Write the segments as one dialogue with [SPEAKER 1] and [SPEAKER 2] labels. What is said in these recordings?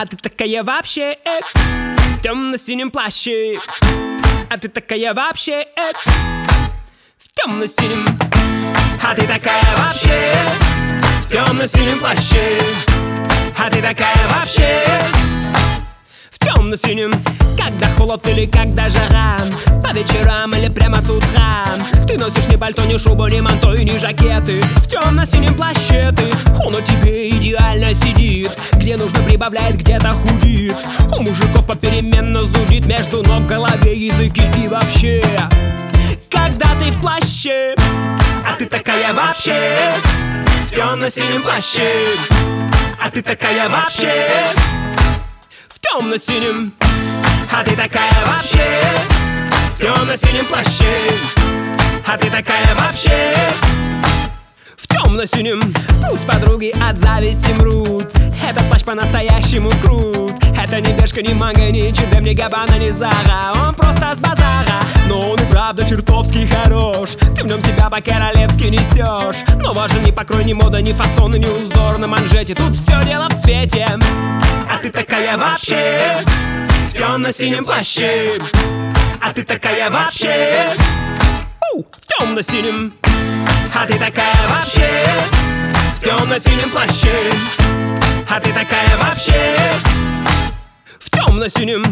[SPEAKER 1] А ты такая вообще в темно-синем плаще. А ты такая вообще в темно-синем. А ты такая вообще в темно-синем плаще. А ты такая вообще в темно-синем. Когда холод или когда жара, по вечерам или прямо с утра, ты носишь ни пальто, ни шубу, ни манто и ни жакеты. В темно-синем плаще ты, он у тебя идеально сидит. Где нужно прибавляет, где-то худит. У мужиков попеременно зудит между ног, в голове, языки и вообще. Когда ты в плаще, а ты такая вообще в темно-синем плаще. А ты такая вообще в темно-синем. А ты такая вообще в темно-синем плаще. А ты такая вообще в темно-синем. Пусть подруги от зависти мрут. Этот плащ по-настоящему крут. Это не Бершка, не Манго, не H&M, не Габбана, не Зара. Он просто с базара, но он и правда чертовски хорош. Ты в нем себя по-королевски несешь. Но важен ни покрой, ни мода, ни фасон, ни узор на манжете. Тут все дело в цвете. А ты такая вообще в темно-синем плаще. А ты такая вообще в темно-синем. А ты такая вообще в темно-синем плаще. А ты такая вообще в темно-синем.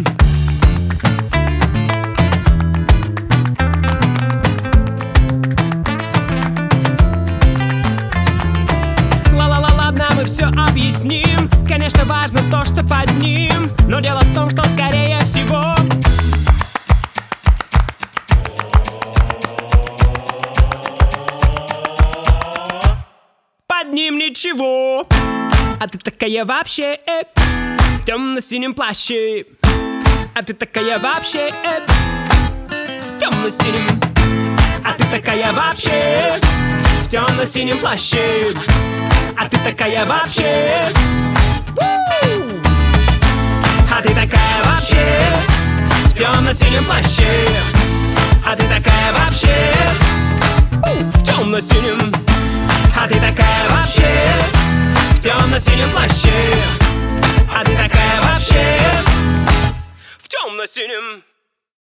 [SPEAKER 1] Ладно, мы все объясним. Конечно, важно то, что под ним. Но дело в том, что скорее всего под ним ничего. А ты такая вообще в темно-синем плаще. А ты такая вообще в темно-синем. А ты такая вообще в темно-синем плаще. А ты такая вообще а ты такая вообще в темно-синем плаще. А ты такая вообще в темно-синем. А ты такая вообще в темно-синем плаще. А ты такая вообще в темно-синем.